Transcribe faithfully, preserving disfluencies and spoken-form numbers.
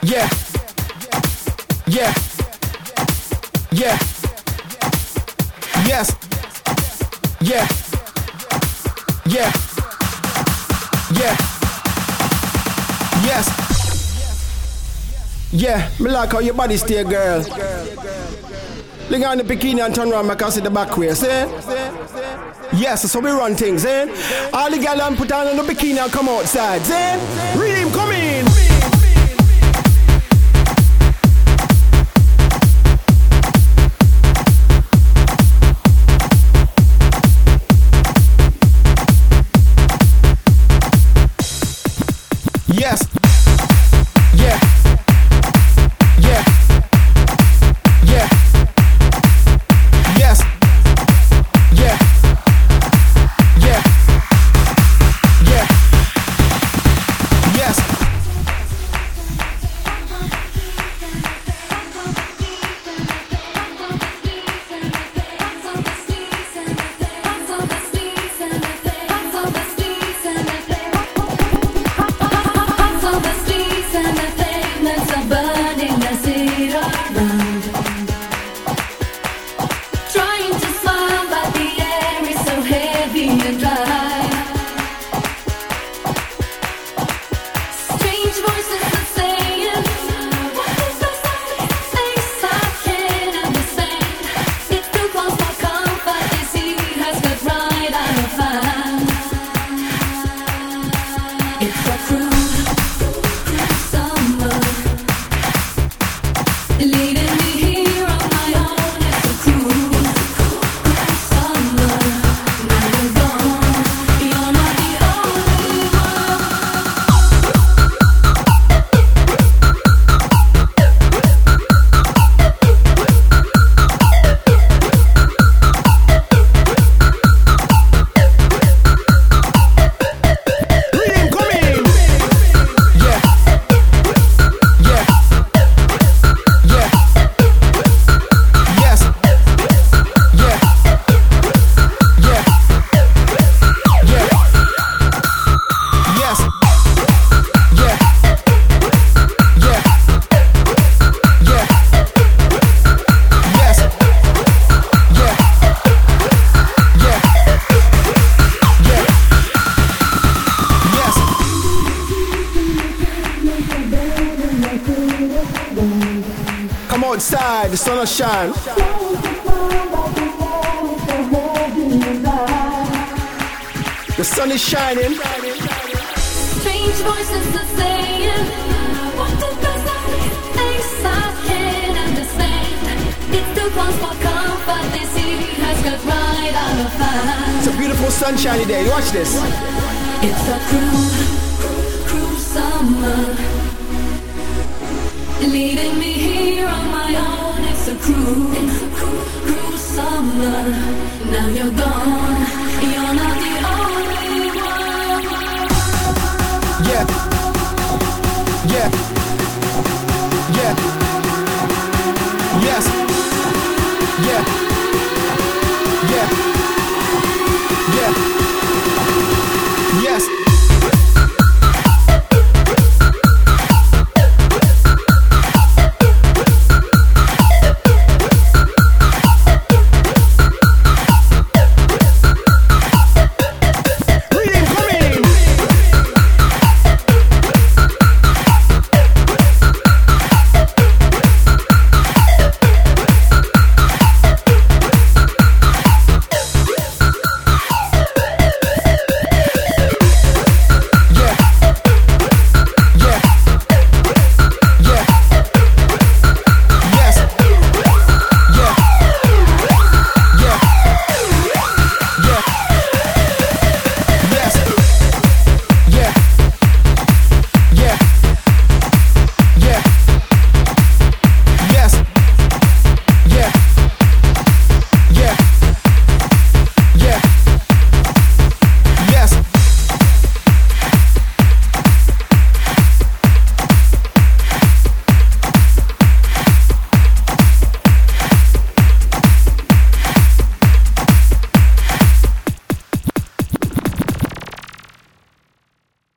Yeah. Yeah. Yeah. Yes. Yeah. Yeah. Yeah. Yes. Yeah, me like how your body stay, girl. Link on the bikini and turn around, make us see the back way, see? Yes, so we run things, eh? All the girls put on the bikini and come outside, see? Reem, come in! Yes. Yeah. Yeah. Yeah. Yes. Yeah. Yeah. Yeah. Yes. Come outside, the sun will shine. The sun is shining. Strange voices are saying, what the best of things I can't understand. It's too close for comfort, this heat has got right out of hand. It's a beautiful sunshiny day, watch this. It's a cruel, cruel summer, leaving me here on my own. It's a cruel, cruel summer. Now you're gone, you're not